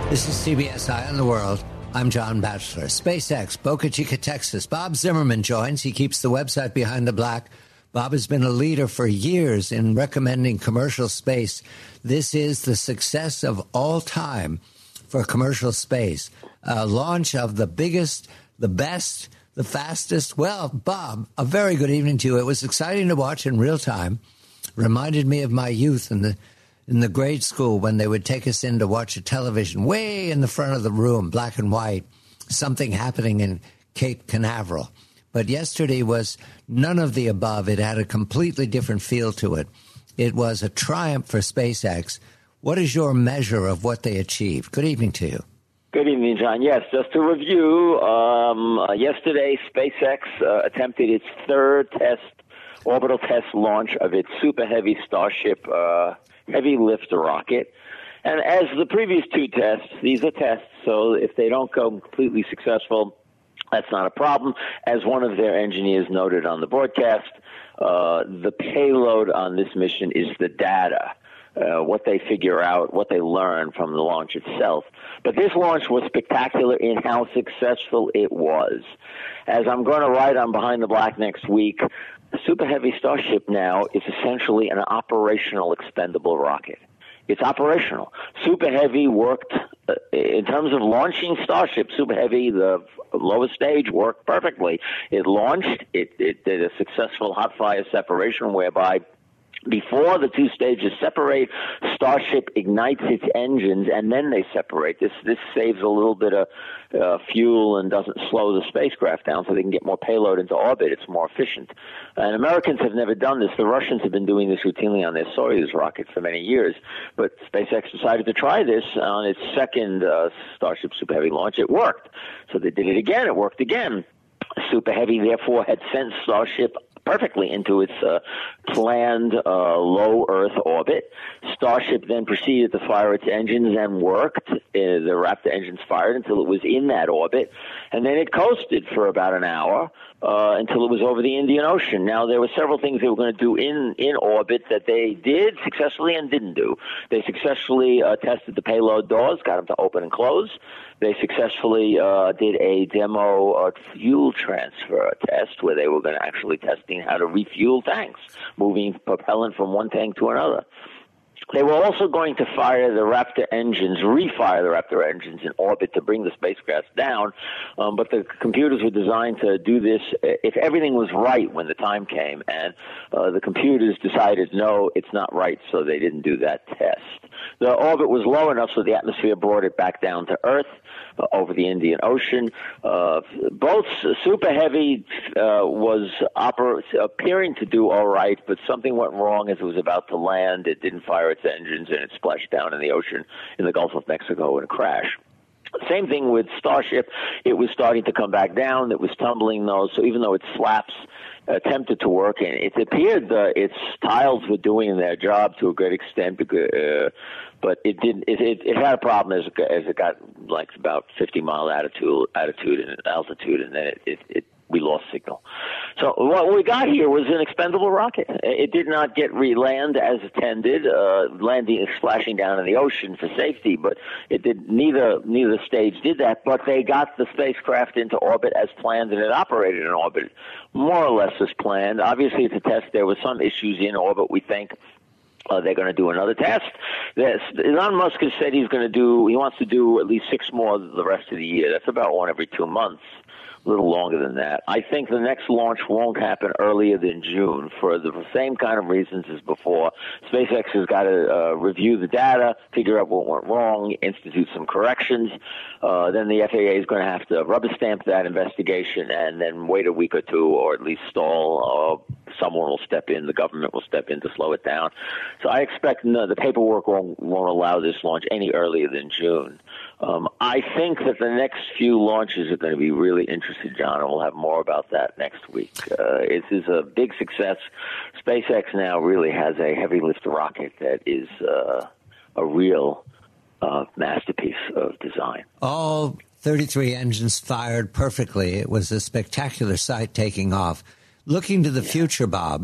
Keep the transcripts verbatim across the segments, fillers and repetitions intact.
This is C B S Eye on the World. I'm John Batchelor. SpaceX, Boca Chica, Texas. Bob Zimmerman joins. He keeps the website Behind the Black. Bob has been a leader for years in recommending commercial space. This is the success of all time for commercial space. A launch of the biggest, the best, the fastest. Well, Bob, a very good evening to you. It was exciting to watch in real time. Reminded me of my youth in the in the grade school when they would take us in to watch a television way in the front of the room, black and white, something happening in Cape Canaveral. But yesterday was none of the above. It had a completely different feel to it. It was a triumph for SpaceX. What is your measure of what they achieved? Good evening to you. Good evening, John. Yes, just to review, um, uh, yesterday SpaceX uh, attempted its third test, orbital test launch of its Super Heavy Starship uh, heavy lift rocket. And as the previous two tests, these are tests, so if they don't go completely successful, that's not a problem. As one of their engineers noted on the broadcast, uh, the payload on this mission is the data, uh, what they figure out, what they learn from the launch itself. But this launch was spectacular in how successful it was. As I'm going to write on Behind the Black next week, the Super Heavy Starship now is essentially an operational expendable rocket. It's operational. Super Heavy worked, uh, in terms of launching Starship, Super Heavy, the lowest stage, worked perfectly. It launched, it, it did a successful hot fire separation whereby before the two stages separate, Starship ignites its engines, and then they separate. This this saves a little bit of uh, fuel and doesn't slow the spacecraft down so they can get more payload into orbit. It's more efficient. And Americans have never done this. The Russians have been doing this routinely on their Soyuz rocket for many years. But SpaceX decided to try this on its second uh, Starship Super Heavy launch. It worked. So they did it again. It worked again. Super Heavy, therefore, had sent Starship perfectly into its uh, planned uh, low Earth orbit. Starship then proceeded to fire its engines and worked. Uh, the Raptor engines fired until it was in that orbit, and then it coasted for about an hour uh, until it was over the Indian Ocean. Now, there were several things they were going to do in, in orbit that they did successfully and didn't do. They successfully uh, tested the payload doors, got them to open and close. They successfully uh, did a demo uh, fuel transfer test where they were going to actually testing how to refuel tanks, moving propellant from one tank to another. They were also going to fire the Raptor engines, refire the Raptor engines in orbit to bring the spacecraft down, um, but the computers were designed to do this if everything was right when the time came, and uh, the computers decided, no, it's not right, so they didn't do that test. The orbit was low enough so the atmosphere brought it back down to Earth uh, over the Indian Ocean. Uh, both Super Heavy uh, was oper- appearing to do all right, but something went wrong as it was about to land. It didn't fire its engines, and it splashed down in the ocean in the Gulf of Mexico in a crash. Same thing with Starship. It was starting to come back down. It was tumbling, though, so even though its flaps attempted to work, and it appeared uh, its tiles were doing their job to a great extent, uh, but it didn't. It, it, it had a problem as it, as it got like about fifty mile altitude, altitude and altitude, and then it, it, it we lost signal. So what we got here was an expendable rocket. It did not get re-land as intended, uh, landing, splashing down in the ocean for safety, but it did neither neither stage did that. But they got the spacecraft into orbit as planned, and it operated in orbit more or less as planned. Obviously, it's a test. There were some issues in orbit, we think. Uh, they're going to do another test. There's, Elon Musk has said he's going to do, he wants to do at least six more the rest of the year. That's about one every two months. A little longer than that. I think the next launch won't happen earlier than June for the same kind of reasons as before. SpaceX has got to uh, review the data, figure out what went wrong, institute some corrections. Uh, then the F A A is going to have to rubber stamp that investigation and then wait a week or two, or at least stall. Uh, someone will step in. The government will step in to slow it down. So I expect no, the paperwork won't, won't allow this launch any earlier than June. Um, I think that the next few launches are going to be really interesting, John, and we'll have more about that next week. Uh, it is a big success. SpaceX now really has a heavy lift rocket that is uh, a real uh, masterpiece of design. All thirty-three engines fired perfectly. It was a spectacular sight taking off. Looking to the yeah. future, Bob,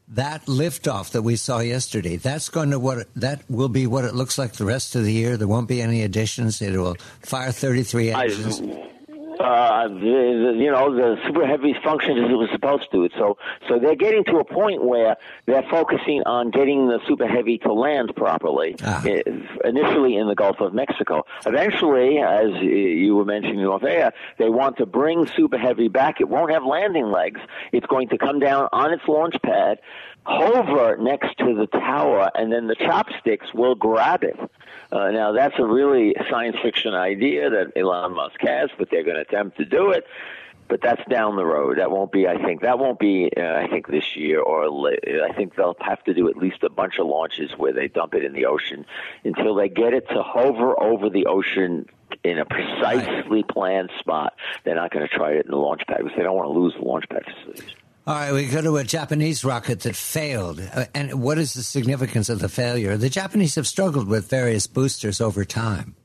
that liftoff that we saw yesterday, that's going to what that will be what it looks like the rest of the year. There won't be any additions. It will fire thirty-three engines. I, Uh, the, the, you know, the Super Heavy functions as it was supposed to. So, so they're getting to a point where they're focusing on getting the Super Heavy to land properly, ah. initially in the Gulf of Mexico. Eventually, as you were mentioning off air, they want to bring Super Heavy back. It won't have landing legs. It's going to come down on its launch pad, hover next to the tower, and then the chopsticks will grab it. Uh, now, that's a really science fiction idea that Elon Musk has, but they're going to attempt to do it. But that's down the road. That won't be, I think, that won't be, uh, I think, this year or later. I think they'll have to do at least a bunch of launches where they dump it in the ocean until they get it to hover over the ocean in a precisely planned spot. They're not going to try it in the launch pad because they don't want to lose the launch pad facilities. All right, we go to a Japanese rocket that failed. Uh, and what is the significance of the failure? The Japanese have struggled with various boosters over time.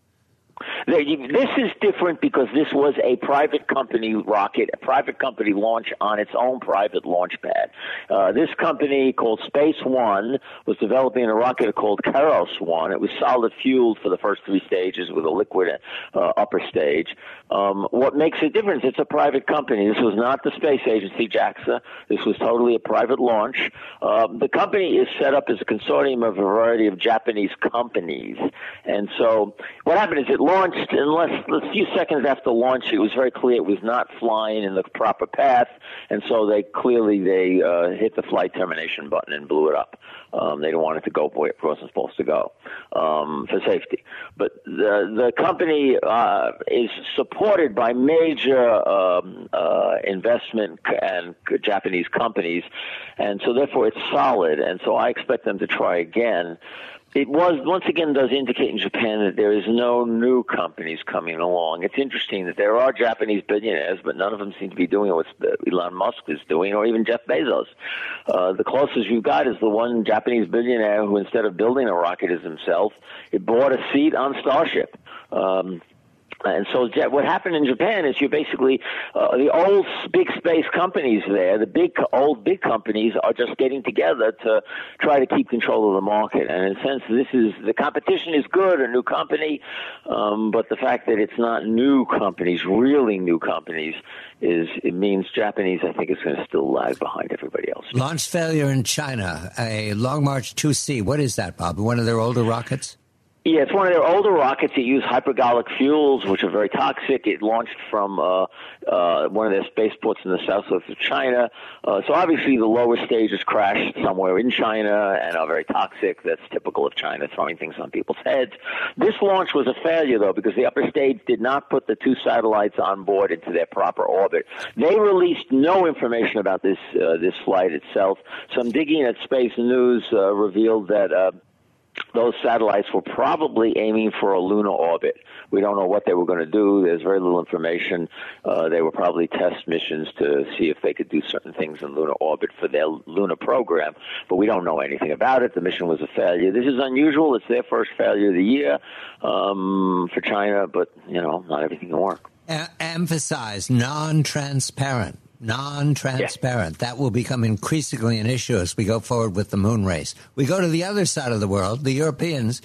This is different because this was a private company rocket, a private company launch on its own private launch pad. Uh, this company called Space One was developing a rocket called Karos One. It was solid fueled for the first three stages with a liquid uh, upper stage. Um, what makes a difference? It's a private company. This was not the space agency, JAXA. This was totally a private launch. Uh, the company is set up as a consortium of a variety of Japanese companies. And so what happened is it launched in less, a few seconds after launch. It was very clear it was not flying in the proper path, and so they clearly they uh, hit the flight termination button and blew it up. Um, they didn't want it to go where it wasn't supposed to go um, for safety. But the the company uh, is supported by major um, uh, investment and Japanese companies, and so therefore it's solid. And so I expect them to try again. It was, once again, does indicate in Japan that there is no new companies coming along. It's interesting that there are Japanese billionaires, but none of them seem to be doing what Elon Musk is doing, or even Jeff Bezos. Uh, the closest you've got is the one Japanese billionaire who, instead of building a rocket as himself, it bought a seat on Starship. Um, And so what happened in Japan is you basically, uh, the old big space companies there, the big old big companies are just getting together to try to keep control of the market. And in a sense, this is, the competition is good, a new company, um, but the fact that it's not new companies, really new companies, is, it means Japanese, I think, is going to still lag behind everybody else. Launch failure in China, a Long March two C. What is that, Bob? One of their older rockets? Yeah, it's one of their older rockets. It used hypergolic fuels, which are very toxic. It launched from uh, uh, one of their spaceports in the south of China. Uh, so obviously the lower stages crashed somewhere in China and are very toxic. That's typical of China, throwing things on people's heads. This launch was a failure, though, because the upper stage did not put the two satellites on board into their proper orbit. They released no information about this uh, this flight itself. Some digging at Space News uh, revealed that uh, those satellites were probably aiming for a lunar orbit. We don't know what they were going to do. There's very little information. Uh, they were probably test missions to see if they could do certain things in lunar orbit for their lunar program, but we don't know anything about it. The mission was a failure. This is unusual. It's their first failure of the year um, for China, but, you know, not everything can work. Uh, emphasize non-transparent. Non-transparent. Yeah. That will become increasingly an issue as we go forward with the moon race. We go to the other side of the world, the Europeans.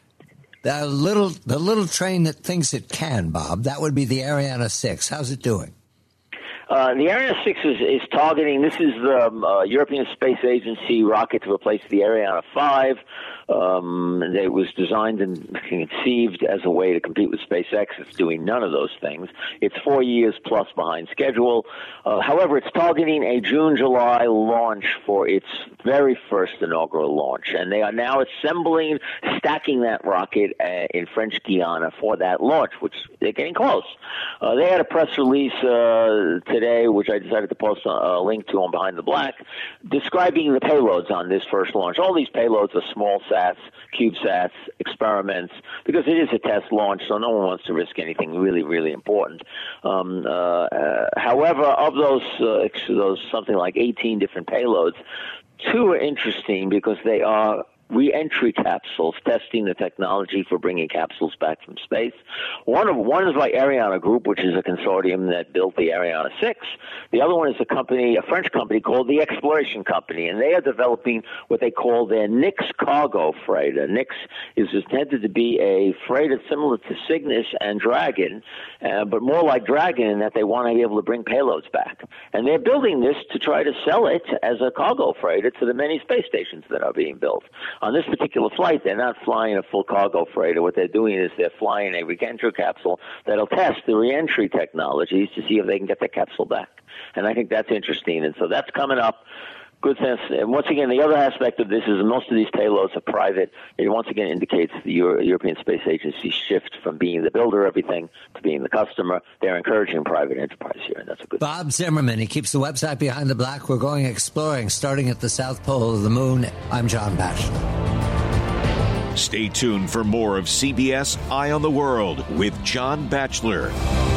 The little, the little train that thinks it can, Bob, that would be the Ariane six. How's it doing? Uh, the Ariane six is, is targeting, this is the um, uh, European Space Agency rocket to replace the Ariane five. Um, it was designed and conceived as a way to compete with SpaceX. It's doing none of those things. It's four years plus behind schedule. Uh, however, it's targeting a June-July launch for its very first inaugural launch. And they are now assembling, stacking that rocket uh, in French Guiana for that launch, which they're getting close. Uh, they had a press release uh, today, which I decided to post a, a link to on Behind the Black, describing the payloads on this first launch. All these payloads are small sats, CubeSats, experiments, because it is a test launch, so no one wants to risk anything really, really important. Um, uh, uh, however, of those, uh, those something like eighteen different payloads, two are interesting because they are re-entry capsules, testing the technology for bringing capsules back from space. One of one is by Ariane Group, which is a consortium that built the Ariane six. The other one is a company, a French company called the Exploration Company, and they are developing what they call their Nix cargo freighter. Nix is intended to be a freighter similar to Cygnus and Dragon, uh, but more like Dragon in that they want to be able to bring payloads back. And they're building this to try to sell it as a cargo freighter to the many space stations that are being built. On this particular flight, they're not flying a full cargo freighter. What they're doing is they're flying a re-entry capsule that'll test the re-entry technologies to see if they can get the capsule back. And I think that's interesting. And so that's coming up. Good sense. And once again, the other aspect of this is most of these payloads are private. It once again indicates the Euro- European Space Agency shift from being the builder of everything to being the customer. They're encouraging private enterprise here, and that's a good Bob thing. Zimmerman, he keeps the website Behind the Black. We're going exploring, starting at the South Pole of the Moon. I'm John Batchelor. Stay tuned for more of C B S Eye on the World with John Batchelor.